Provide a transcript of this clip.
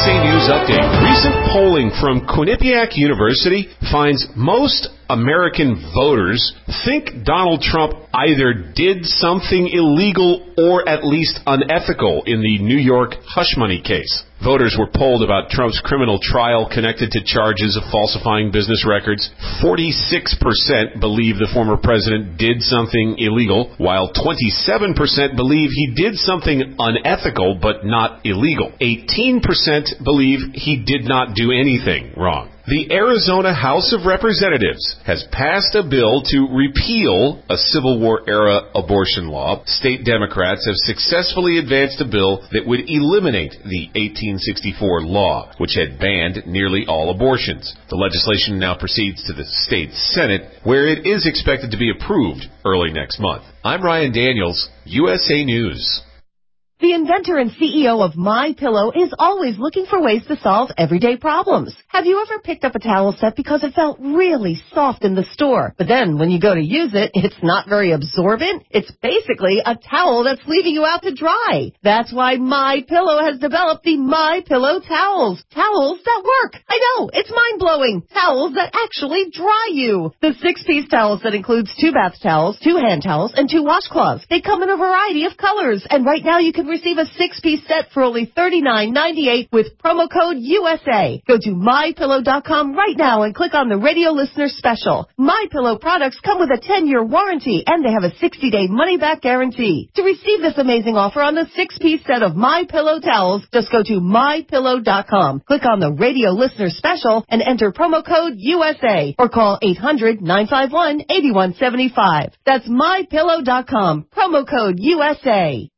USA News Update. Recent polling from Quinnipiac University finds most American voters think Donald Trump either did something illegal or at least unethical in the New York hush money case. Voters were polled about Trump's criminal trial connected to charges of falsifying business records. 46% believe the former president did something illegal, while 27% believe he did something unethical but not illegal. 18% believe he did not do anything wrong. The Arizona House of Representatives has passed a bill to repeal a Civil War-era abortion law. State Democrats have successfully advanced a bill that would eliminate the 1864 law, which had banned nearly all abortions. The legislation now proceeds to the state Senate, where it is expected to be approved early next month. I'm Ryan Daniels, USA News. The inventor and CEO of MyPillow is always looking for ways to solve everyday problems. Have you ever picked up a towel set because it felt really soft in the store, but then when you go to use it, it's not very absorbent? It's basically a towel that's leaving you out to dry. That's why MyPillow has developed the MyPillow towels. Towels that work. I know, it's mind-blowing. Towels that actually dry you. The 6-piece towel set includes 2 bath towels, 2 hand towels, and 2 washcloths. They come in a variety of colors, and right now you can receive a 6-piece set for only $39.98 with promo code USA. Go to MyPillow.com right now and click on the radio listener special. MyPillow products come with a 10-year warranty and they have a 60-day money-back guarantee. To receive this amazing offer on the 6-piece set of MyPillow towels, just go to MyPillow.com. Click on the radio listener special and enter promo code USA or call 800-951-8175. That's MyPillow.com. Promo code USA.